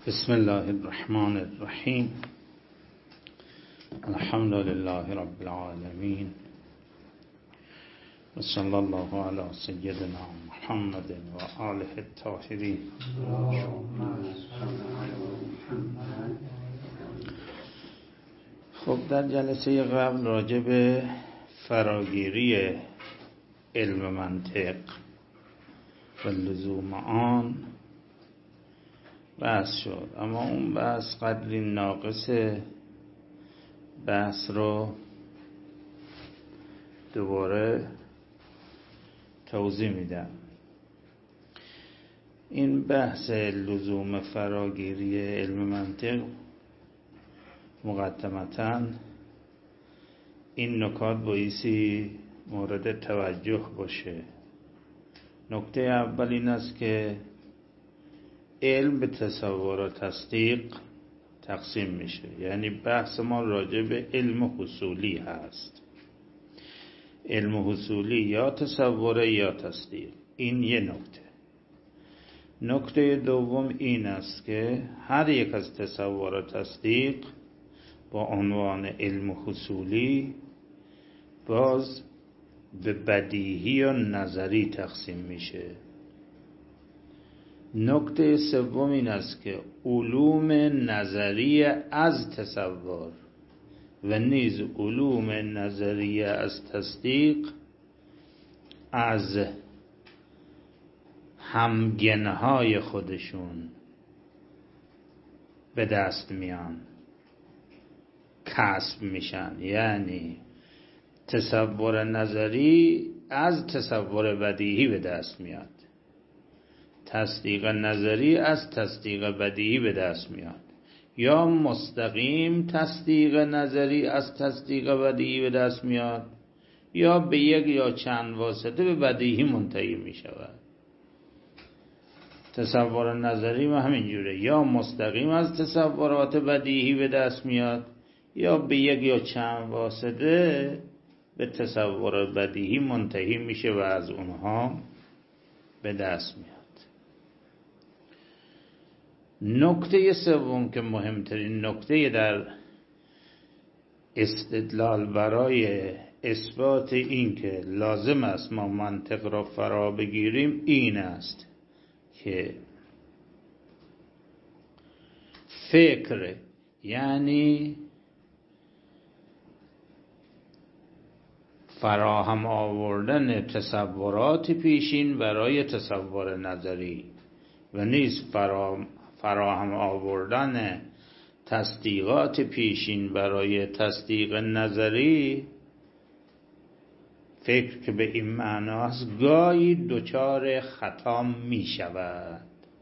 بسم الله الرحمن الرحیم. الحمد لله رب العالمین و صلی الله علی سیدنا محمد و آله الطاهرین. خب در جلسه قبل راجع به فراگیری علم منطق و لزوم آن بحث شد، اما اون بحث قدری ناقصه. بحث رو دوباره توضیح میدم. این بحث لزوم فراگیری علم منطق مقدمتاً این نکات بایستی مورد توجه باشه. نکته اول این است که علم به تصور و تصدیق تقسیم میشه، یعنی بحث ما راجع به علم حصولی هست. علم حصولی یا تصوره یا تصدیق. این یه نکته. نکته دوم این است که هر یک از تصور و تصدیق با عنوان علم حصولی باز به بدیهی و نظری تقسیم میشه. نکته سوم این است که علوم نظریه از تصور و نیز علوم نظریه از تصدیق از همگنهای خودشون به دست میان، کسب میشن. یعنی تصور نظری از تصور بدیهی به دست میاد، تصدیق نظری از تصدیق بدیهی به دست میاد، یا مستقیم تصدیق نظری از تصدیق بدیهی به دست میاد، یا به یک یا چند واسطه به بدیهی منتهی می شود. تصور نظری ما همینجوره، یا مستقیم از تصورات بدیهی به دست میاد، یا به یک یا چند واسطه به تصور بدیهی منتهی میشه و از اونها به دست میاد. نکته سوم که مهمترین نکته در استدلال برای اثبات این که لازم است ما منطق را فرا بگیریم این است که فکر، یعنی فراهم آوردن تصورات پیشین برای تصور نظری و نیز فراهم آوردن تصدیقات پیشین برای تصدیق نظری، فکر که به این معناست گاهی دچار خطا می شود.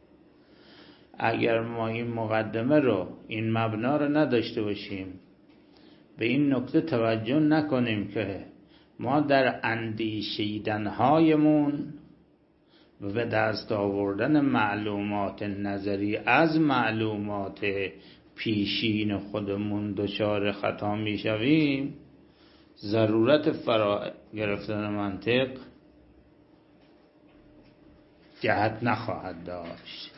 اگر ما این مقدمه رو، این مبنا رو نداشته باشیم، به این نکته توجه نکنیم که ما در اندیشیدنهایمون و به دست آوردن معلومات نظری از معلومات پیشین خودمون دچار خطا می شویم، ضرورت فرا گرفتن منطق جهت نخواهد داشت.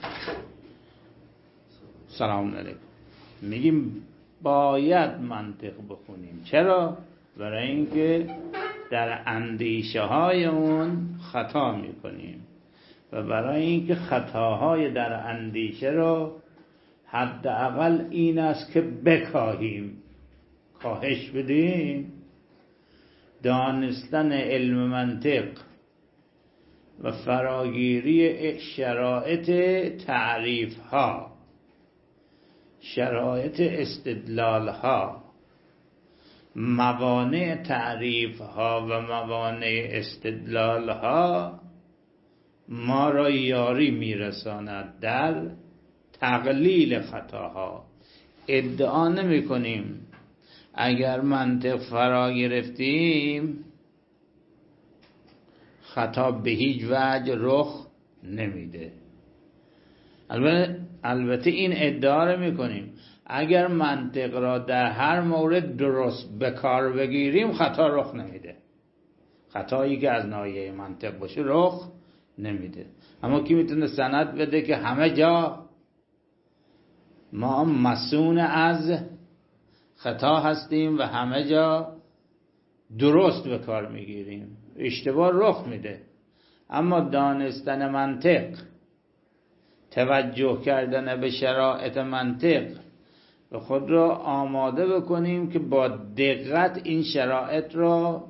سلام علیکم. میگیم باید منطق بخونیم. چرا؟ برای اینکه در اندیشه هایمون خطا میکنیم و برای اینکه خطاهای در اندیشه رو حداقل این است که بکاهیم، کاهش بدیم. دانستن علم منطق و فراگیری شرایط تعریف ها، شرایط استدلال ها، موانع تعریف ها و موانع استدلال ها ما را یاری میرساند در تقلیل خطاها. ادعا نمی کنیم اگر منطق فرا گرفتیم خطا به هیچ وجه رخ نمیده. البته این ادعا رو می کنیم اگر منطق را در هر مورد درست به کار بگیریم خطا رخ نمیده. خطایی که از ناحیه منطق باشه رخ نمیده. اما کی میتونه سند بده که همه جا ما مصون از خطا هستیم و همه جا درست به کار میگیریم، اشتباه رخ میده. اما دانستن منطق، توجه کردن به شرایط منطق و خود را آماده بکنیم که با دقت این شرایط را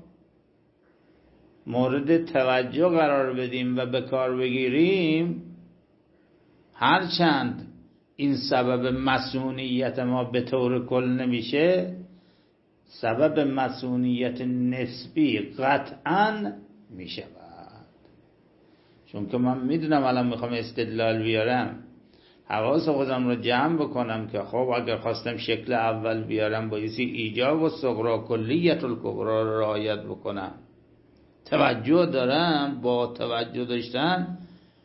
مورد توجه قرار بدیم و به کار بگیریم، هرچند این سبب مسئولیت ما به طور کل نمیشه، سبب مسئولیت نسبی قطعاً میشه. چون که من میدونم الان میخوام استدلال بیارم، حواس خودم رو جمع بکنم که خب اگر خواستم شکل اول بیارم بایستی ایجاب و صغرا کلیت الکبرا رو رعایت بکنم. توجه دارم، با توجه داشتن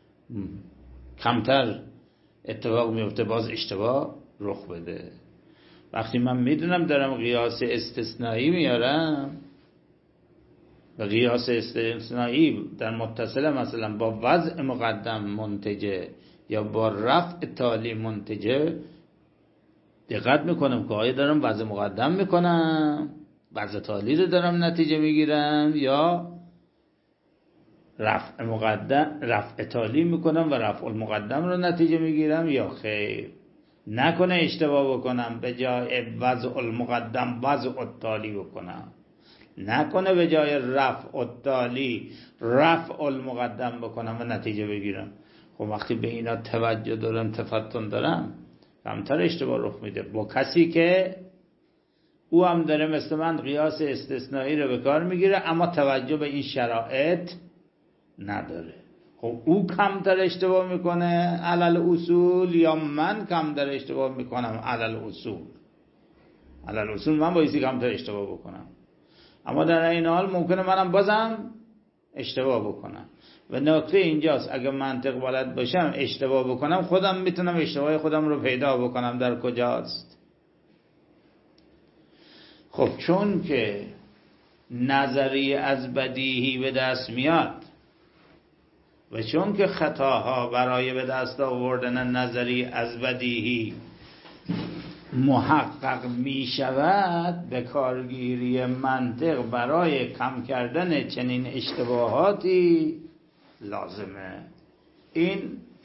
کمتر اتفاق میفته باز اشتباه رخ بده. وقتی من میدونم دارم قیاس استثنایی میارم و قیاس استثنایی در متصل مثلا با وضع مقدم منتجه یا با رفع تالی منتجه، دقت میکنم که آیا دارم وضع مقدم میکنم، وضع تالی رو دارم نتیجه میگیرم، یا رفع تالی میکنم و رفع المقدم رو نتیجه میگیرم، یا خیر نکنه اشتباه بکنم به جای وضع المقدم وضع التالی بکنم، نکنه به جای رفع التالی رفع المقدم بکنم و نتیجه بگیرم. خب وقتی به اینا توجه دارم، تفتن دارم، کمتر اشتباه رخ میده. با کسی که او هم داره مثل من قیاس استثنایی رو به کار میگیره اما توجه به این شرایط نداره، خب او کمتر اشتباه میکنه علل اصول یا من کمتر اشتباه میکنم علل اصول؟ علل اصول من بایستی کمتر اشتباه بکنم، اما در این حال ممکنه منم بازم اشتباه بکنم. و نکته اینجاست اگه منطق بلد باشم اشتباه بکنم، خودم میتونم اشتباه خودم رو پیدا بکنم در کجاست. خب چون که نظریه از بدیهی به دست میاد و چون که خطاها برای به دست آوردن نظریه از بدیهی محقق می شود، به کارگیری منطق برای کم کردن چنین اشتباهاتی لازمه. این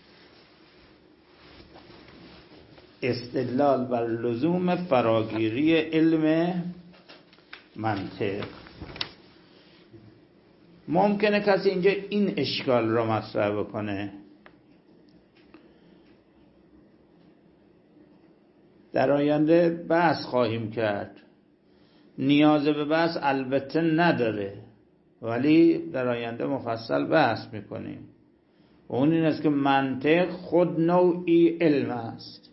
استدلال بر لزوم فراگیری علم منطق. ممکنه کسی اینجا این اشکال را مطرح بکنه، در آینده بحث خواهیم کرد، نیاز به بحث البته نداره ولی در آینده مفصل بحث میکنیم. اون این است که منطق خود نوعی علم است،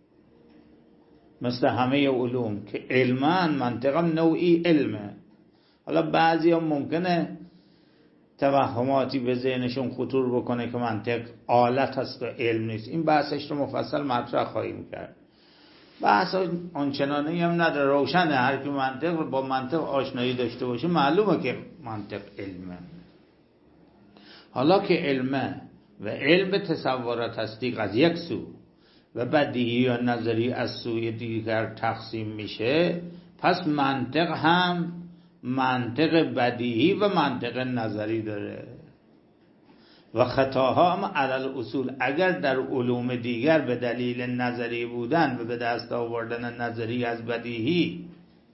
مثل همه علوم که علمان، منطق هم نوعی علمه. حالا بعضی هم ممکنه توهماتی به ذهنشون خطور بکنه که منطق آلت هست و علم نیست. این بحثش رو مفصل مطرح خواهیم کرد. بحث آنچنانی هم نداره، روشنه. هر کی منطق با منطق آشنایی داشته باشه معلومه که منطق علمه. حالا که علمه و علم تصورات تصدیق از یک سو و بدیهی یا نظری از سوی دیگر تقسیم میشه، پس منطق هم منطق بدیهی و منطق نظری داره و خطاها هم علل اصول اگر در علوم دیگر به دلیل نظری بودن و به دست آوردن نظری از بدیهی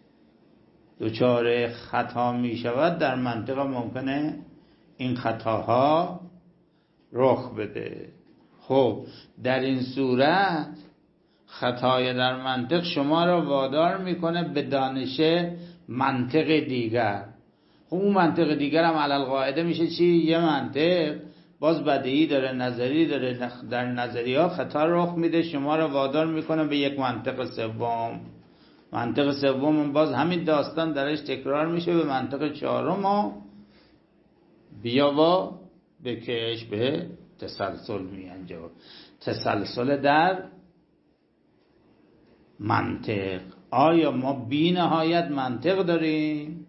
دچار خطا می شود، در منطق ممکنه این خطاها رخ بده. خب در این صورت خطای در منطق شما را وادار میکنه به دانش منطق دیگر. خب اون منطق دیگر هم علل قاعده میشه چی؟ یه منطق باز بدیهی داره، نظری داره، در نظری ها خطا رخ میده، شما را وادار میکنه به یک منطق سوم. منطق سوم باز همین داستان درش تکرار میشه به منطق چهارم و بیا و بکش به تسلسل میانجام. تسلسل در منطق. آیا ما بی نهایت منطق داریم؟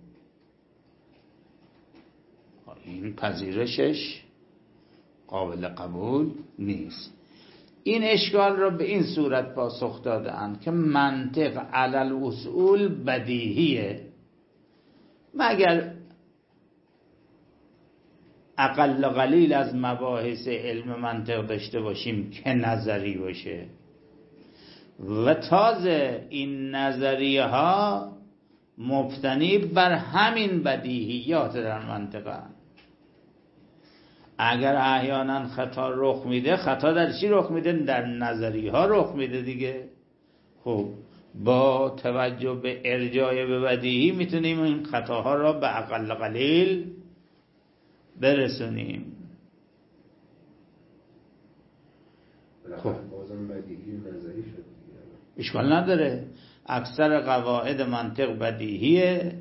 این پذیرشش قابل قبول نیست. این اشکال را به این صورت پاسخ دادند که منطق علی الاصول بدیهیه، مگر اقل قلیل از مباحث علم منطق داشته باشیم که نظری باشه. و تازه این نظریه ها مبتنی بر همین بدیهیات در منطقه. اگر احیانا خطا رخ میده، خطا در چی رخ میده؟ در نظریه ها رخ میده دیگه. خب با توجه به ارجاع به بدیهی میتونیم این خطاها را به اقل قلیل برسونیم. خب بازم بدیهی نظری شد، اشکال نداره. اکثر قواعد منطق بدیهیه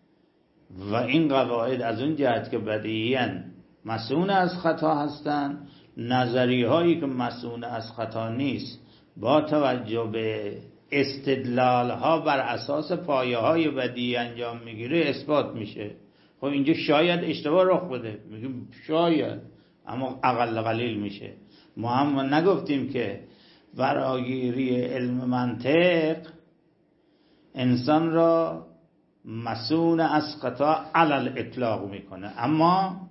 و این قواعد از اون جهت که بدیهیاً مسئول از خطا هستند، نظریه هایی که مسئول از خطا نیست با توجه به استدلال ها بر اساس پایه های بدیهی انجام میگیره اثبات میشه. خب اینجا شاید اشتباه رخ بده، میگیم شاید، اما اقل قلیل میشه. ما هم نگفتیم که فراگیری علم منطق انسان را مسئول از خطا علل اطلاق میکنه، اما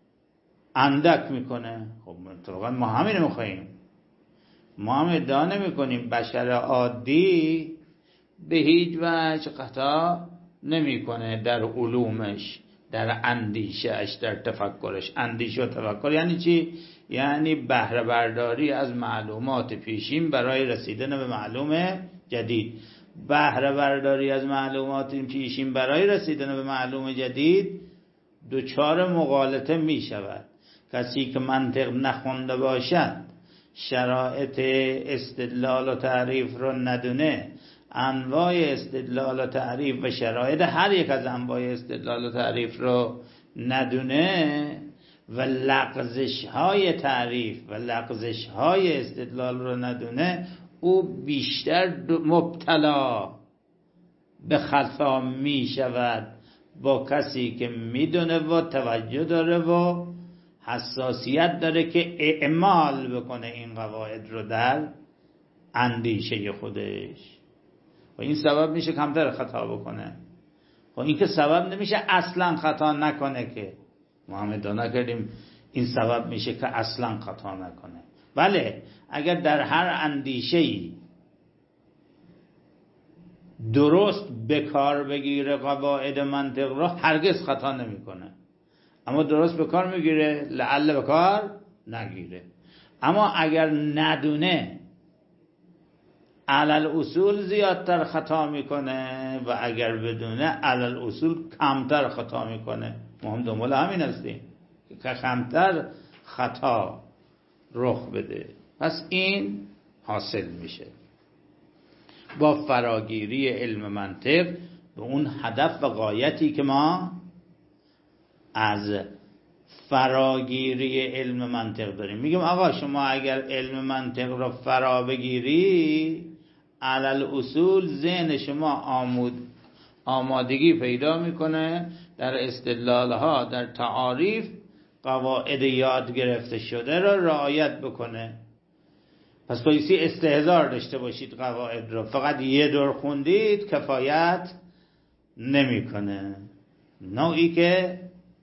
اندک میکنه. خب طبعا ما همین میخواییم. ما هم ادعا نمیکنیم بشر عادی به هیچ وجه خطا نمیکنه در علومش، در اندیشهش، در تفکرش. اندیشه و تفکر یعنی چی؟ یعنی بهره برداری از معلومات پیشین برای رسیدن به معلوم جدید. بهره برداری از معلومات پیشین برای رسیدن به معلوم جدید دوچار مغالطه می شود. کسی که منطق نخونده باشد، شرایط استدلال و تعریف رو ندونه، انواع استدلال و تعریف و شرایط هر یک از انواع استدلال و تعریف رو ندونه و لغزش های تعریف و لغزش های استدلال رو ندونه، او بیشتر مبتلا به خطا می شود با کسی که میدونه و توجه داره و حساسیت داره که اعمال بکنه این قواعد رو در اندیشه خودش. و این سبب میشه کمتر خطا بکنه. و این که سبب نمیشه اصلا خطا نکنه، که ما هم ادعا نکردیم این سبب میشه که اصلا خطا نکنه. بله، اگر در هر اندیشه‌ای درست به کار بگیره قواعد منطق رو، هرگز خطا نمیکنه. اما درست به کار میگیره، لعل به کار نگیره. اما اگر ندونه، علل اصول زیادتر خطا میکنه و اگر بدونه، علل اصول کمتر خطا میکنه. ما هم دنبال همین هستیم که کمتر خطا رخ بده. پس این حاصل میشه با فراگیری علم منطق به اون هدف و غایتی که ما از فراگیری علم منطق داریم. میگم آقا شما اگر علم منطق رو فرا بگیری، علل اصول ذهن شما آمادگی پیدا میکنه در استدلالها، در تعاریف، قواعد یاد گرفته شده را رعایت بکنه. پس بایستی استحضار داشته باشید قواعد رو. فقط یه دور خوندید کفایت نمیکنه. نوعی که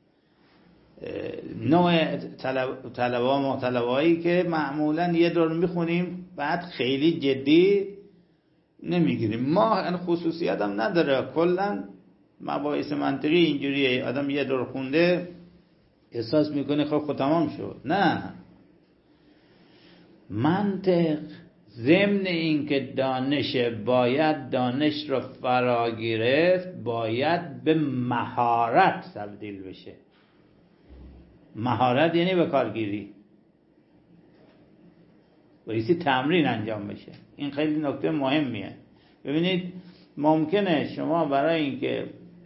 نوع طلبایی که معمولا یه دور میخونیم بعد خیلی جدی نمیگیریم. ما خصوصیت هم نداره، کلا مباحث منطقی اینجوریه، آدم یه دور خونده احساس میکنه خب تمام شد. نه، منطق ضمن این که دانش، باید دانش رو فرا گرفت، باید به مهارت تبدیل بشه. مهارت یعنی به کارگیری، بایستی تمرین انجام بشه. این خیلی نکته مهمیه. ببینید ممکنه شما برای اینکه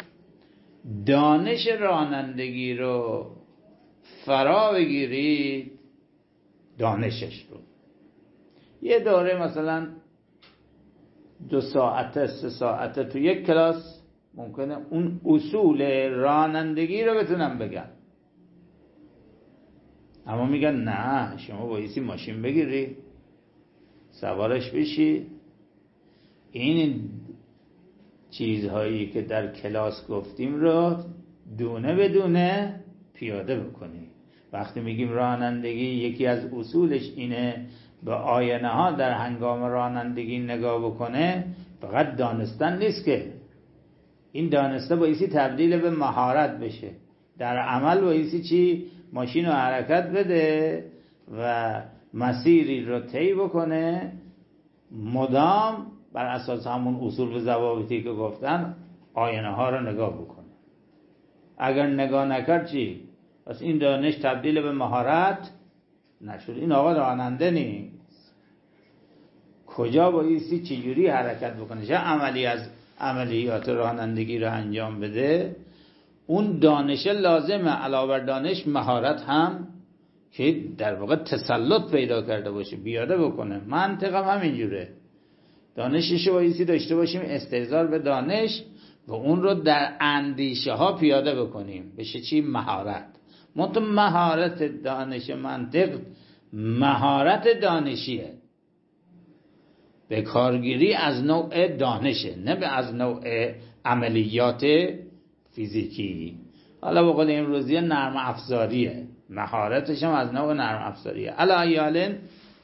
دانش رانندگی رو فرا بگیرید، دانشش رو یه دوره مثلا 2 ساعته 3 ساعته تو یک کلاس ممکنه اون اصول رانندگی رو بتونم بگم، اما میگن نه شما بایستی ماشین بگیری، سوارش بشی، این چیزهایی که در کلاس گفتیم رو دونه به دونه پیاده بکنی. وقتی میگیم رانندگی یکی از اصولش اینه به آینه ها در هنگام رانندگی نگاه بکنه، فقط دانستن نیست که این دانسته بایستی تبدیل به مهارت بشه، در عمل بایستی چی؟ ماشین رو حرکت بده و مسیری رو طی بکنه، مدام بر اساس همون اصول و ضوابطی که گفتن آینه ها رو نگاه بکنه. اگر نگاه نکرد چی؟ پس این دانش تبدیل به مهارت نشد. این آقا راننده نیست. کجا بایستی چجوری حرکت بکنه، چه عملی از عملیات رانندگی رو انجام بده، اون دانش لازمه. علاوه بر دانش مهارت هم که در واقع تسلط پیدا کرده باشه، بیاده بکنه. منطق هم همینجوره، دانشش رو بایستی داشته باشیم، استحضار به دانش و اون رو در اندیشه ها پیاده بکنیم، بشه چی؟ مهارت. مهارت دانش منطق مهارت دانشیه، به کارگیری از نوع دانشه، نه به از نوع عملیات فیزیکی. حالا به قول امروزی نرم افزاریه، مهارتش هم از نوع نرم افزاریه. علی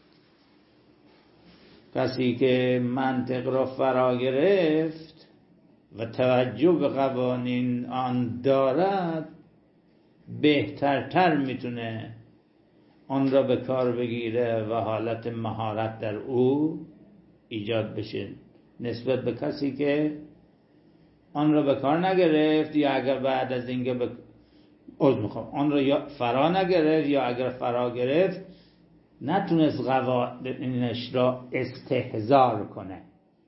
کسی که منطق را فرا گرفت و توجه به قوانین آن دارد، بهترتر میتونه آن را به کار بگیره و حالت مهارت در او ایجاد بشه، نسبت به کسی که آن را به کار نگرفت، یا اگر بعد از اینکه آن را یا فرا نگرفت، یا اگر فرا گرفت نتونست قوانینش را استحضار کنه.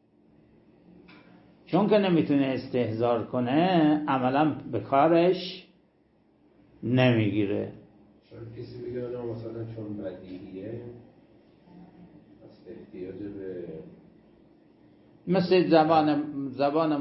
چون که نمیتونه استحضار کنه، عملا به کارش نمیگیره. کسی بگه مثلا چون بدیهیه از احتیاج به مثل زبان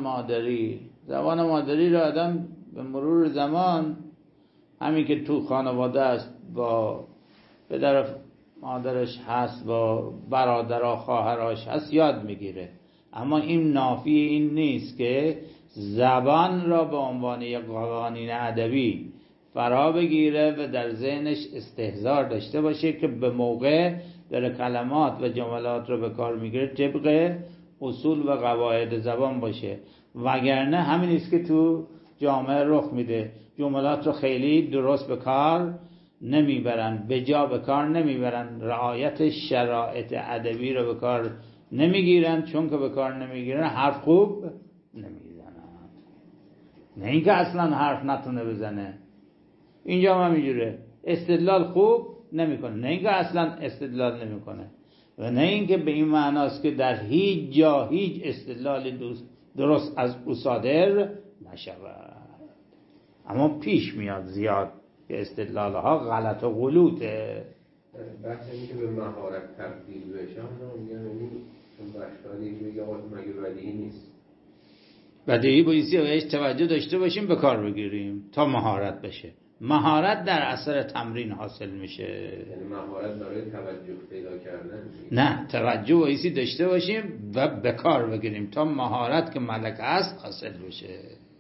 مادری را آدم به مرور زمان، همین که تو خانواده است، با پدر مادرش هست، با برادرها خواهرش هست، یاد میگیره. اما این نافی این نیست که زبان را به عنوان یک قوانین ادبی فرا بگیره و در ذهنش استحضار داشته باشه که به موقع در کلمات و جملات رو به کار میگیره طبق اصول و قواعد زبان باشه. وگرنه همین است که تو جامعه رخ میده، جملات رو خیلی درست به کار نمیبرن، به جا به کار نمیبرن، رعایت شرایط ادبی رو به کار نمیگیرن. چون که به کار نمیگیرن حرف خوب نمیزنن، نه اینکه اصلا حرف نتونه بزنه. اینجا هم همینجوره، استدلال خوب نمیکنه، نه اینکه اصلا استدلال نمیکنه، و نه اینکه به این معناست که در هیچ جا هیچ استدلال درست از او صادر نشود. اما پیش میاد زیاد که استدلال ها غلط و غلوطه. بحث اینه که به مهارت تبدیل بشه، هم میگن این چون بشکاری میگه آقا مگه بدیهی نیست. بدیهی بایستی بهش توجه داشته باشیم، به کار بگیریم تا مهارت بشه. مهارت در اثر تمرین حاصل میشه. یعنی مهارت برای توجه پیدا کردن؟ نه، توجه بایستی داشته باشیم و به کار بگیریم تا مهارت که ملکه است حاصل بشه.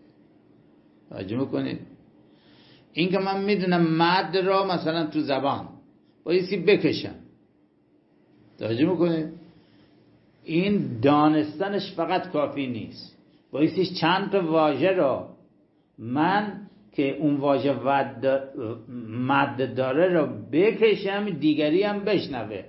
توجه میکنید؟ این که من میدونم مد را مثلا تو زبان بایستی بکشم، توجه میکنید؟ این دانستنش فقط کافی نیست، بایستی چند تا واژه را من که اون واژه مد داره را بکشم، دیگری هم بشنوه،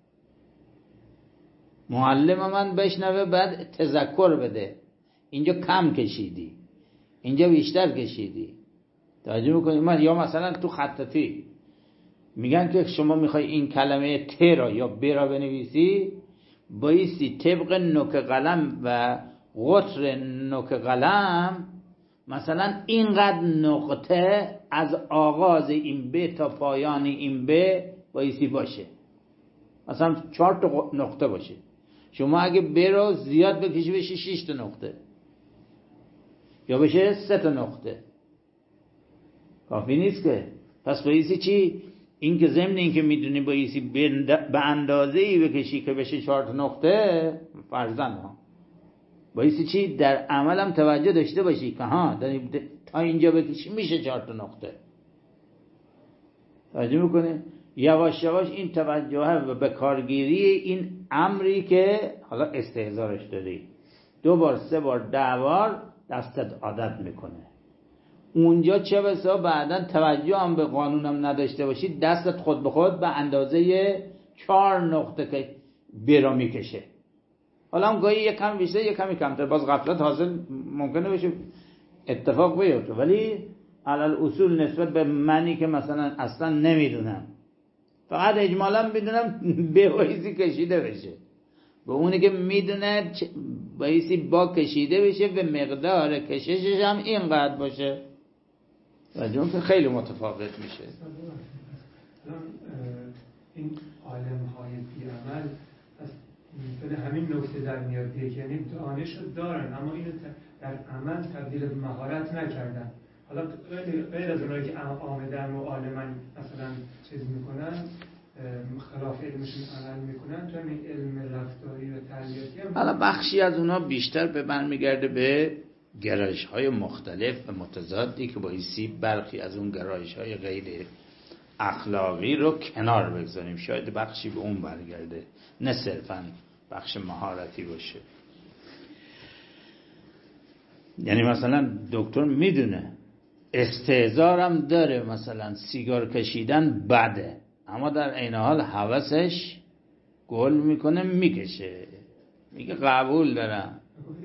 معلم من بشنوه، بعد تذکر بده اینجا کم کشیدی، اینجا بیشتر کشیدی. توجه میکنید؟ یا مثلا تو خطاطی میگن که شما میخوای این کلمه ت را یا ب را بنویسی، بایستی طبق نوک قلم و قطر نوک قلم مثلا اینقدر نقطه از آغاز این ب تا پایان این ب بایستی باشه، مثلا 4 تا نقطه باشه. شما اگه ب را زیاد بکشی بشه 6 تا نقطه یا بشه 3 تا نقطه، کافی نیست که. پس بایستی چی؟ این که ضمن این که میدونی بایستی به اندازه‌ای بکشی که بشه 4 نقطه، فرضاً ها بایستی چی در عملم توجه داشته باشی که ها تا اینجا بکشی میشه 4 نقطه. توجه میکنه یواش یواش این توجه و به کارگیری این امری که حالا استحضارش داری 2 بار 3 بار 10 بار دستت عادت میکنه. اونجا چه بسا بعدن توجه هم به قانونم نداشته باشی دستت خود به خود به اندازه 4 نقطه که برا میکشه. حالا هم گاهی یکم بیشتر یکمی کمتر باز غفلت حاصل ممکنه بشه اتفاق بیفته، ولی علل اصول نسبت به منی که مثلا اصلا نمیدونم فقط اجمالا میدونم به وایسی کشیده بشه، به اونی که میدونه بایستی با کشیده بشه و مقدار کششش هم اینقدر باشه و جون که خیلی متفاوت میشه. این عالم های بی‌عمل مثل همین نکته در میاد دیگه، یعنی دانش دارن اما اینو در عمل تبدیل به مهارت نکردن. حالا غیر از اونایی که آمدن و عالمن مثلا چیز میکنن خلاف علمشون عمل میکنن، تو همین علم رفتاری و تربیتی هم حالا بخشی از اونا بیشتر به برمیگرده به گرایش های مختلف و متضادی که بایستی برخی از اون گرایش های غیر اخلاقی رو کنار بگذاریم، شاید بخشی به اون برگرده نه صرفاً بخش مهارتی باشه. یعنی مثلا دکتر میدونه استهزارم داره، مثلا سیگار کشیدن بده، اما در عین حال هوسش گل میکنه میکشه، میگه قبول دارم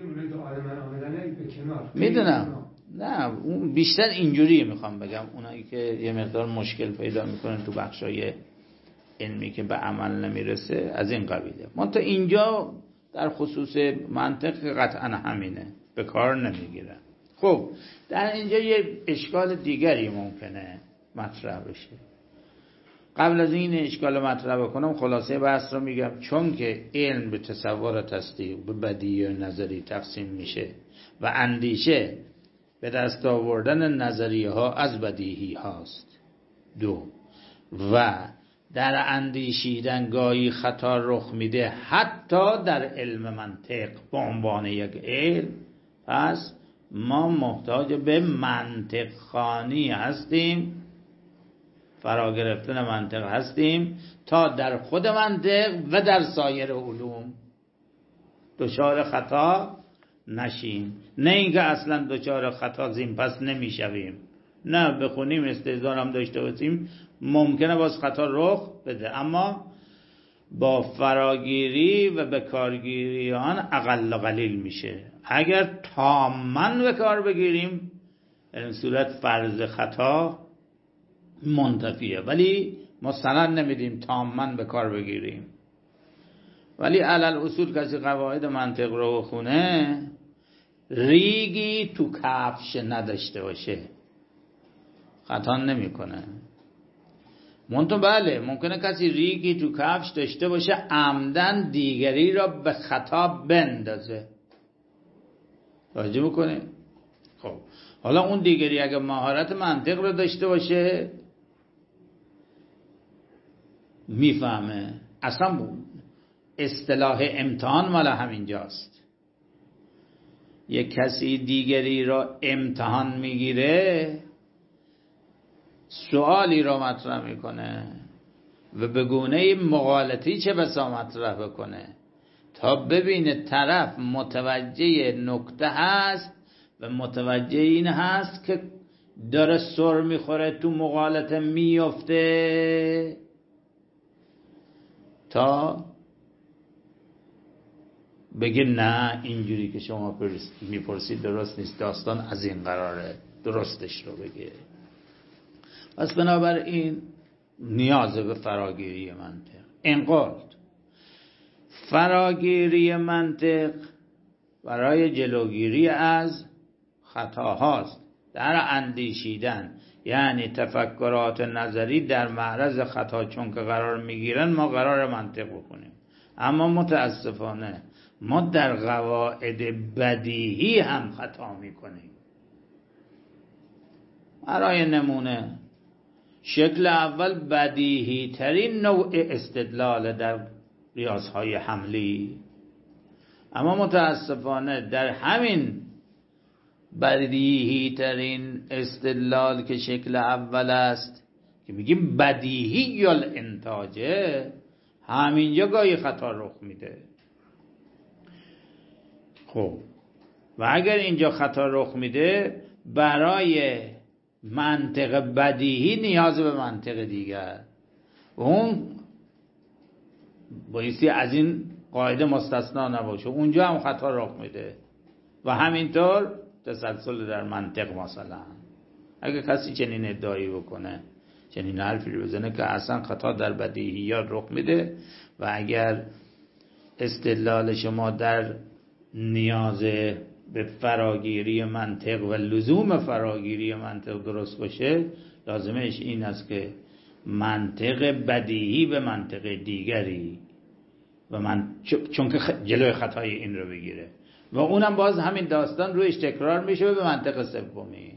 میدونم. نه اون بیشتر اینجوریه میخوام بگم، اونایی که یه مقدار مشکل پیدا میکنن تو بخشای علمی که به عمل نمیرسه از این قبیله. من تا اینجا در خصوص منطق قطعا همینه، به کار نمیگیرن. خب در اینجا یه اشکال دیگری ممکنه مطرح بشه. قبل از این اشکال مطرح بکنم خلاصه بحث رو میگم. چون که علم به تصور و تصدیق، به بدیهی و نظری تقسیم میشه و اندیشه به دست آوردن نظریه ها از بدیهی هاست. 2 و در اندیشیدن گاهی خطا رخ میده حتی در علم منطق به عنوان یک علم. پس ما محتاج به منطق خوانی هستیم، فرا گرفتن منطق هستیم تا در خود منطق و در سایر علوم دچار خطا نشیم. نه اینکه اصلا دچار خطا زیم پس نمیشویم، نه بخونیم استهزار هم داشته باشیم ممکنه باز خطا رخ بده، اما با فراگیری و به کارگیری آن اقل و قلیل میشه. اگر تاماً به کار بگیریم این صورت فرض خطا منتفیه، ولی ما سند نمیدیم تاماً به کار بگیریم. ولی علل اصول کسی قواعد منطق رو خونه ریگی تو کفش نداشته باشه خطا نمیکنه. منتها بله ممکنه کسی ریگی تو کفش داشته باشه عمدن دیگری را به خطا بندازه. توجه میکنه؟ خب حالا اون دیگری اگه مهارت منطق رو داشته باشه میفهمه. اصلا اصطلاح امتحان مال همینجاست. یک کسی دیگری را امتحان میگیره، سوالی را مطرح میکنه و به گونه مغالطی چه بسا مطرح بکنه تا ببینه طرف متوجه نکته هست و متوجه این هست که داره سر میخوره تو مغالطه میفته، تا بگه نه اینجوری که شما میپرسید درست نیست، داستان از این قراره، درستش رو بگه. پس بنابراین نیاز به فراگیری منطق. اینقدر فراگیری منطق برای جلوگیری از خطاهاست در اندیشیدن، یعنی تفکرات نظری در معرض خطا چون که قرار میگیرن ما قرار منطق بکنیم. اما متاسفانه ما در قواعد بدیهی هم خطا میکنیم. برای نمونه شکل اول بدیهی ترین نوع استدلال در قیاس‌های حملی، اما متاسفانه در همین بدیهی ترین استدلال که شکل اول است که میگیم بدیهی الانتاجه، همینجا گاهی خطا رخ میده. خب و اگر اینجا خطا رخ میده، برای منطق بدیهی نیاز به منطق دیگر و اون بایستی از این قاعده مستثنا نباشه، اونجا هم خطا رخ میده. و همینطور تسلسل در منطق، مثلا اگر کسی چنین ادعایی بکنه، چنین حرفی رو بزنه که اصلا خطا در بدیهیات رخ میده و اگر استدلال شما در نیاز به فراگیری منطق و لزوم فراگیری منطق درست باشه، لازمش این است که منطق بدیهی به منطق دیگری و چون که جلوی خطای این رو بگیره و اونم باز همین داستان رویش تکرار میشه به منطق سومی.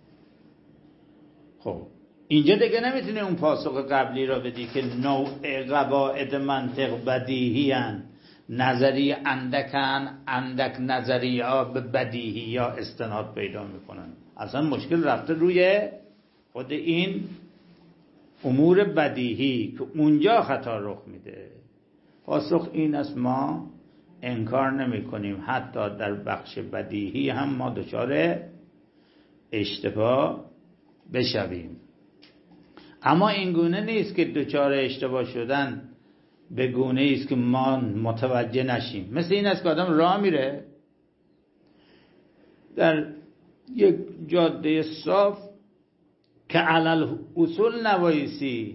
خب اینجا دیگه نمیتونی اون پاسخ قبلی را بدی که نوع قواعد منطق بدیهی هن، نظری اندک نظری ها به بدیهی یا استناد پیدا میکنن. اصلا مشکل رفته روی خود این امور بدیهی که اونجا خطا رخ میده. پاسخ این است ما انکار نمی کنیم حتی در بخش بدیهی هم ما دچار اشتباه بشویم، اما این گونه نیست که دچار اشتباه شدن به گونه است که ما متوجه نشیم. مثل این است که آدم راه میره در یک جاده صاف که علل اصول نبایستی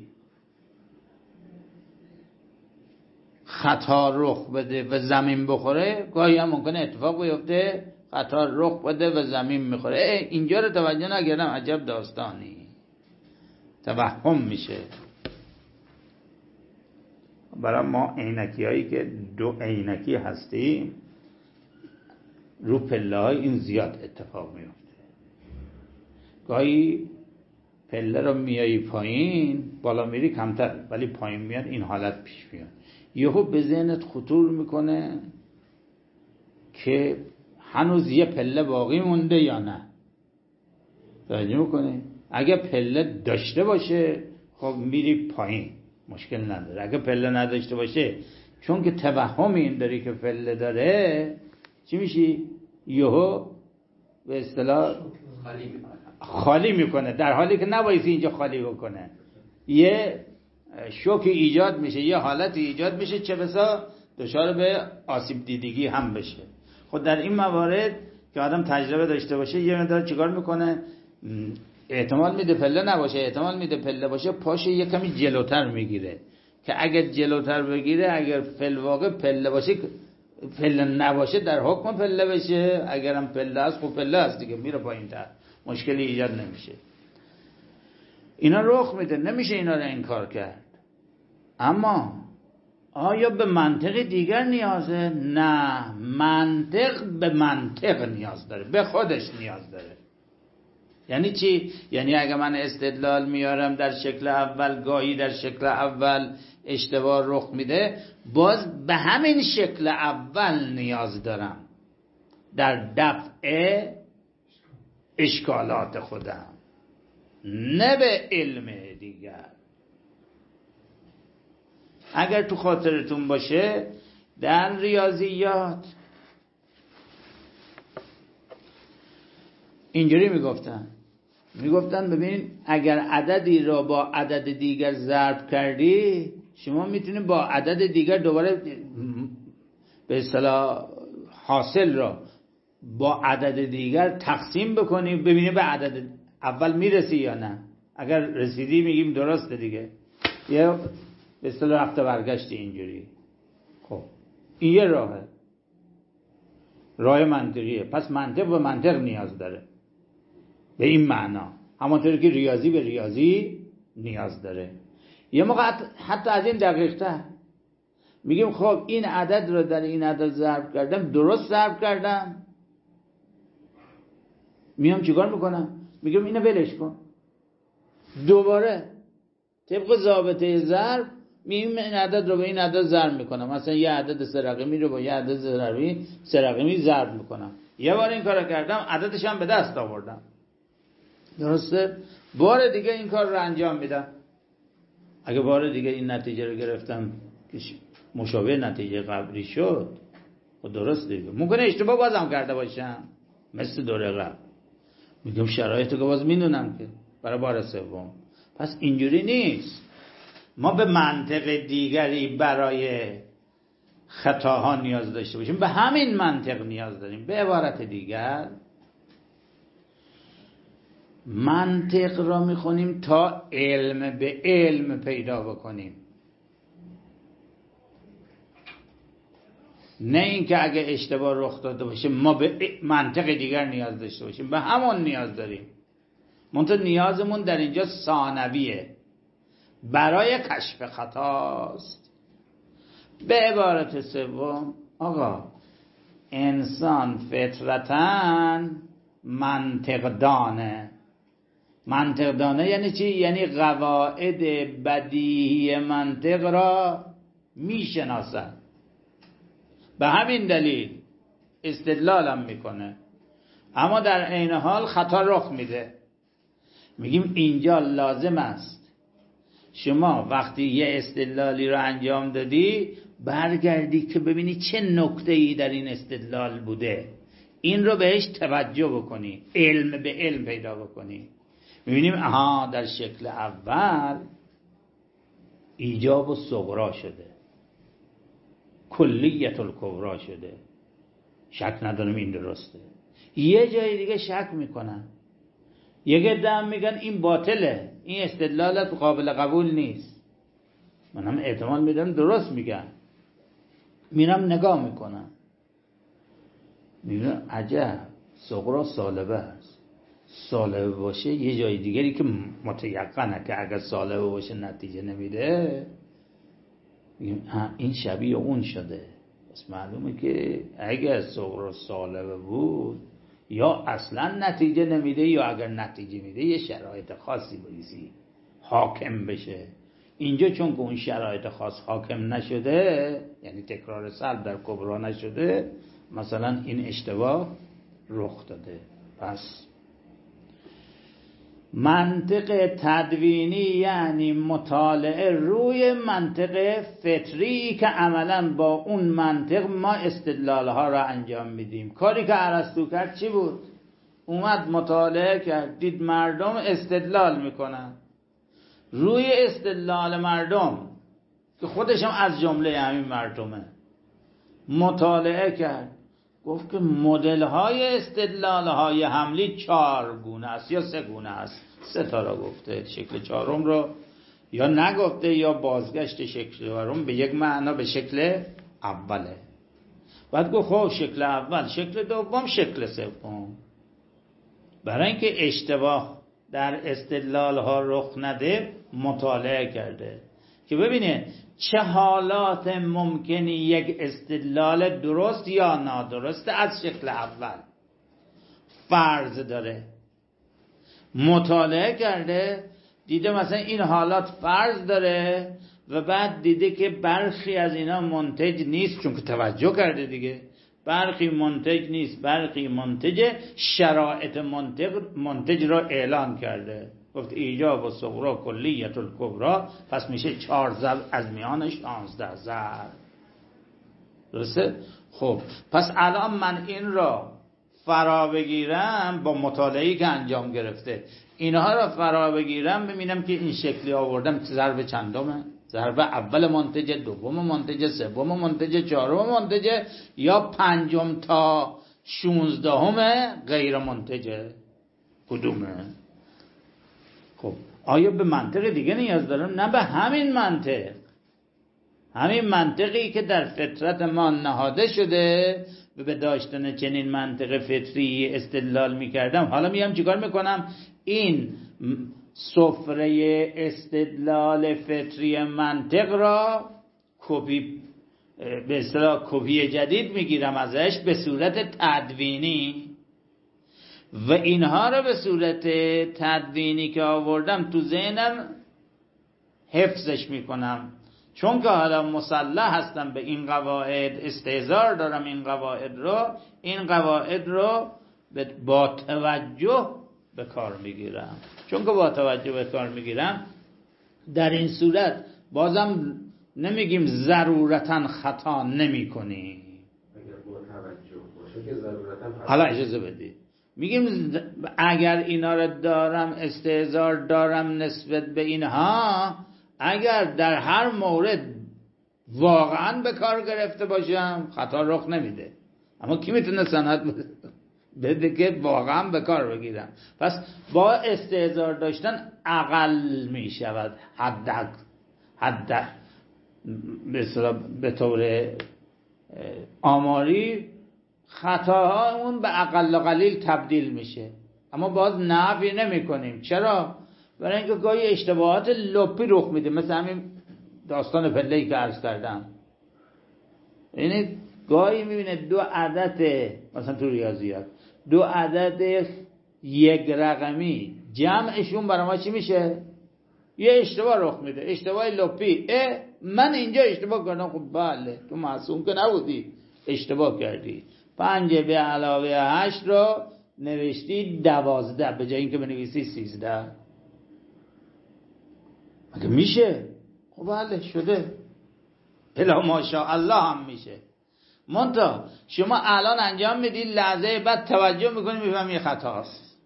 خطا رخ بده و زمین بخوره، گاهی هم ممکنه اتفاق بیفته خطا رخ بده و زمین میخوره. اینجا رو توجه نکردم، عجب داستانی، توهم میشه. برای ما عینکی هایی که دو عینکی هستیم رو پله های این زیاد اتفاق میفته. گاهی پله رو میایی پایین، بالا میری کمتر، ولی پایین میاد این حالت پیش میاد. یهو به ذهنت خطور میکنه که هنوز یه پله باقی مونده یا نه. توجه میکنی؟ اگه پله داشته باشه خب میری پایین، مشکل نداره. اگه پله نداشته باشه، چون که توهم این داری که پله داره، چی میشی؟ یهو به اصطلاح خالی میکنه، در حالی که نبایستی اینجا خالی بکنه. یه شوکی ایجاد میشه، یه حالتی ایجاد میشه، چه بسا دچار به آسیب دیدگی هم بشه. خود در این موارد که آدم تجربه داشته باشه، یه مقدار چیکار میکنه؟ احتمال میده پله نباشه، احتمال میده پله باشه، پاشه یه کمی جلوتر میگیره که اگر جلوتر بگیره، اگر فی‌الواقع پله باشه، پله نباشه در حکم پله بشه، اگرم پله هست خب پله هست دیگه، میره پایین تر، مشکلی ایجاد نمیشه. اینا رخ میده، نمیشه اینا رو انکار کرد. اما آیا به منطق دیگر نیازه؟ نه، منطق به منطق نیاز داره، به خودش نیاز داره. یعنی چی؟ یعنی اگه من استدلال میارم در شکل اول، گاهی در شکل اول اشتباه رخ میده، باز به همین شکل اول نیاز دارم در دفع اشکالات خودم، نه به علم دیگر. اگر تو خاطرتون باشه در ریاضیات اینجوری میگفتن ببین اگر عددی را با عدد دیگر ضرب کردی، شما میتونی با عدد دیگر دوباره به اصطلاح حاصل را با عدد دیگر تقسیم بکنی، ببینی به عدد اول میرسی یا نه. اگر رسیدی میگیم درسته دیگه، یا به اصطلاح رفته برگشتی اینجوری. خب این یه راه منطقیه. پس منطق به منطق نیاز داره به این معنا، همونطوری که ریاضی به ریاضی نیاز داره. یه موقع حتی از این دقیق تر میگیم خب این عدد رو در این عدد ضرب کردم، درست ضرب کردم، میام چیکار میکنم؟ میگم اینو ولش کن، دوباره طبق ضابطه ضرب این عدد رو به این عدد ضرب میکنم، مثلا یه عدد سه رقمی رو با یه عدد سه رقمی ضرب میکنم. یه بار این کارو کردم، عددش هم به دست آوردم، درسته؟ بار دیگه این کار رو انجام میدم، اگه بار دیگه این نتیجه رو گرفتم که مشابه نتیجه قبلی شد، خب درست دیگه. ممکنه اشتباه بازم کرده باشم مثل دوره قبل، میگم شرایط رو باز میدونم که برای بار سوم. پس اینجوری نیست، ما به منطق دیگری برای خطاها نیاز داشته باشیم، به همین منطق نیاز داریم. به عبارت دیگر منطق را میخونیم تا علم به علم پیدا بکنیم، نه اینکه اگه اشتباه رخ داده باشه ما به منطق دیگر نیاز داشته باشیم. به همون نیاز داریم، منتها نیازمون در اینجا ثانویه، برای کشف خطاست. به عبارت سوم، آقا انسان فطرتاً منطق دانه. منطق دانه یعنی چی؟ یعنی قواعد بدیهی منطق را میشناسد، به همین دلیل استدلالم میکنه، اما در عین حال خطا رخ میده. میگیم اینجا لازم است شما وقتی یه استدلالی رو انجام دادی برگردی که ببینی چه نکته‌ای در این استدلال بوده، این رو بهش توجه بکنی، علم به علم پیدا بکنی. میبینیم آها در شکل اول ایجاب الصغری شده، کلیت الکبری شده، شک ندارم این درسته. یه جای دیگه شک میکنن، یه عده میگن این باطله، این استدلالت قابل قبول نیست. منم احتمال میدم درست میگن، میرم نگاه میکنم، میبینم عجب صغرا سالبه است. سالبه باشه یه جای دیگری که متیقنه که اگر سالبه باشه نتیجه نمیده، این شبیه اون شده. بس معلومه که اگر صغرا سالبه بود یا اصلا نتیجه نمیده، یا اگر نتیجه میده یه شرایط خاصی بریزی حاکم بشه. اینجا چون که اون شرایط خاص حاکم نشده، یعنی تکرار سلب در کبرا نشده، مثلا این اشتباه رخ داده. پس منطق تدوینی یعنی مطالعه روی منطق فطری که عملا با اون منطق ما استدلالها را انجام میدیم. کاری که ارسطو کرد چی بود؟ اومد مطالعه کرد، دید مردم استدلال میکنن، روی استدلال مردم که خودش هم از جمله همین مردمه مطالعه کرد، گفت که مدل های استدلال های حملی 4 گونه است یا 3 گونه است. 3 تا را گفته، شکل 4م رو یا نگفته یا بازگشت شکل 4م به یک معنا به شکل اوله. بعد گفت خب شکل اول، شکل دوم، شکل سوم. برای اینکه اشتباه در استدلال ها رخ نده مطالعه کرده که ببینه چه حالات ممکنی یک استدلال درست یا نادرست از شکل اول فرض داره. مطالعه کرده، دیده مثلا این حالات فرض داره و بعد دیده که برخی از اینا منتج نیست، چون که توجه کرده دیگه، برخی منتج نیست، برخی منتج، شرایط منتج را اعلان کرده. گفت ایجاب و صغرا کلیت الکبری، پس میشه 4 ضرب از میان 16 ضرب. درسته؟ خب پس الان من این را فرا بگیرم با مطالعه‌ای که انجام گرفته، اینها را فرا بگیرم، ببینم که این شکلی آوردم ضرب چندمه؟ ضرب اول منتج، دوم منتج، سوم منتج، چهارم منتج، یا 5 تا 16 غیر منتج، کدومه؟ خب آیا به منطق دیگه نیاز دارم؟ نه، به همین منطق، همین منطقی که در فطرت ما نهاده شده و به داشتن چنین منطق فطری استدلال میکردم. حالا میام چیکار میکنم؟ این سفره استدلال فطری منطق را کپی، به اصطلاح کپی جدید میگیرم ازش به صورت تدوینی، و اینها رو به صورت تدوینی که آوردم تو ذهنم حفظش میکنم، چون که حالا مسلح هستم به این قواعد، استحضار دارم این قواعد رو با توجه به کار میگیرم. چون که با توجه به کار میگیرم، در این صورت بازم نمیگیم ضرورتا خطا نمی کنی. حالا اجازه بدید، میگیم اگر اینا رو دارم، استحضار دارم نسبت به اینها، اگر در هر مورد واقعا به کار گرفته باشم خطا رخ نمیده. اما کی میتونه سند بده که واقعا به کار بگیرم؟ پس با استحضار داشتن اقل میشود، حد به طور آماری خطاها اون به اقل و قلیل تبدیل میشه، اما باز نفی نمی کنیم. چرا؟ برای اینکه گاهی اشتباهات لپی رخ میده، مثل همین داستان پله‌ای که عرض کردم. یعنی گاهی میبینه دو عدد، مثلا تو ریاضیات، دو عدد یک رقمی جمعشون برای ما چی میشه؟ یه اشتباه رخ میده، اشتباه لپی. من اینجا اشتباه کردم. خب بله، تو معصوم که نبودی، اشتباه کردی. 5 به علاوه 8 رو نوشتی 12 به جای اینکه بنویسی 13. مگه میشه؟ خب بله شده، الا ماشاءالله هم میشه. منتها شما الان انجام میدی، لحظه بعد توجه میکنی میفهمی خطاست.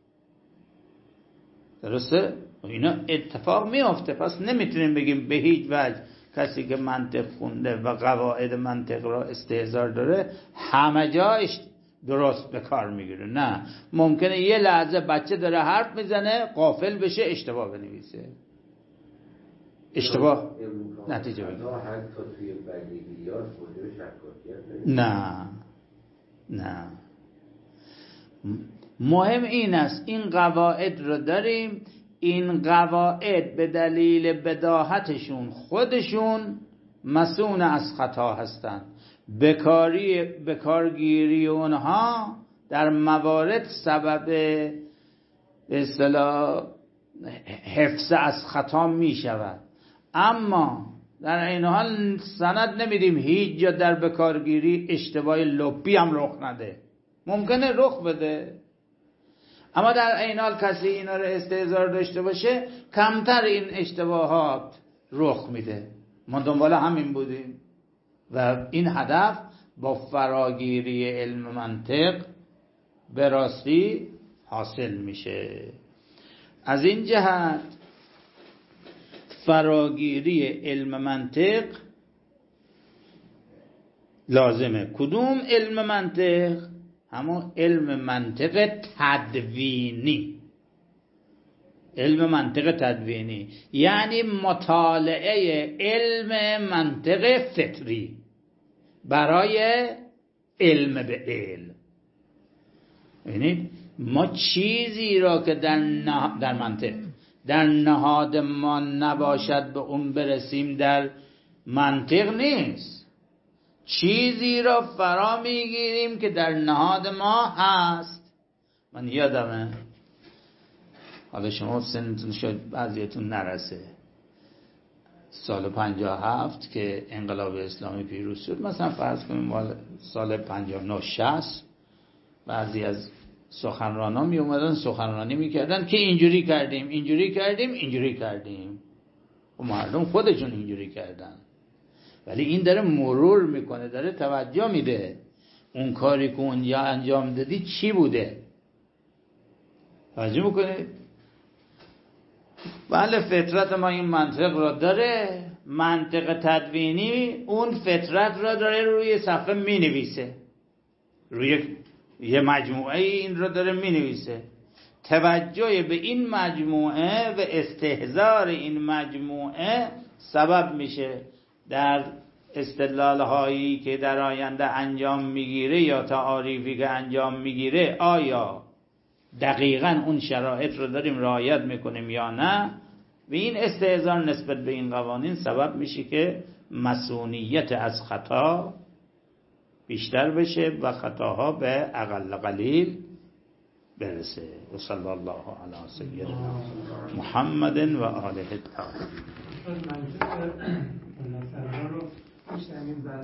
درسته؟ اینا اتفاق میافته. پس نمیتونیم بگیم به هیچ وجه کسی که منطق خونده و قواعد منطق را استحضار داره همه جایش درست به کار میگیره. نه، ممکنه یه لحظه بچه داره حرف میزنه غافل بشه، اشتباه بنویسه، اشتباه نتیجه بگیره. نه، مهم این است این قواعد رو داریم. این قواعد به دلیل بداهتشون خودشون مسئول از خطا هستند. بکارگیری اونها در موارد سبب به اصطلاح حفظ از خطا می شود. اما در این حال سند نمیدیم هیچ جا در بکارگیری اشتباه لپی هم رخ نده. ممکنه رخ بده، اما در این حال کسی اینا رو استحضار داشته باشه کمتر این اشتباهات رخ میده. ما دنبال همین بودیم و این هدف با فراگیری علم منطق به راستی حاصل میشه. از این جهت فراگیری علم منطق لازمه. کدوم علم منطق؟ همون علم منطق تدوینی. علم منطق تدوینی یعنی مطالعه علم منطق فطری برای علم به علم. یعنی ما چیزی را که در منطق در نهاد ما نباشد به اون برسیم در منطق نیست. چیزی را فرا میگیریم که در نهاد ما هست. من یادمه، حالا شما سنتون شاید بعضیتون نرسه، سال 57 که انقلاب اسلامی پیروز شد، مثلا فرض کنیم سال 59-60 بعضی از سخنرانان می اومدن سخنرانی میکردن که اینجوری کردیم و مردم خودشون اینجوری کردن. ولی این داره مرور میکنه، داره توجه میده اون کاری که اونجا انجام دادی چی بوده. توجه میکنه. بله فطرت ما این منطق را داره، منطق تدوینی اون فطرت را داره روی صفحه مینویسه، روی یه مجموعه این را داره مینویسه. توجه به این مجموعه و استحضار این مجموعه سبب میشه در استدلال هایی که در آینده انجام میگیره یا تعاریفی که انجام میگیره آیا دقیقاً اون شرایط رو داریم رعایت میکنیم یا نه. و این استحضار نسبت به این قوانین سبب میشه که مسئولیت از خطا بیشتر بشه و خطاها به اقل قلیل برسه. و صلی الله علی سیدنا محمد و آله الطاهرین. منطق رو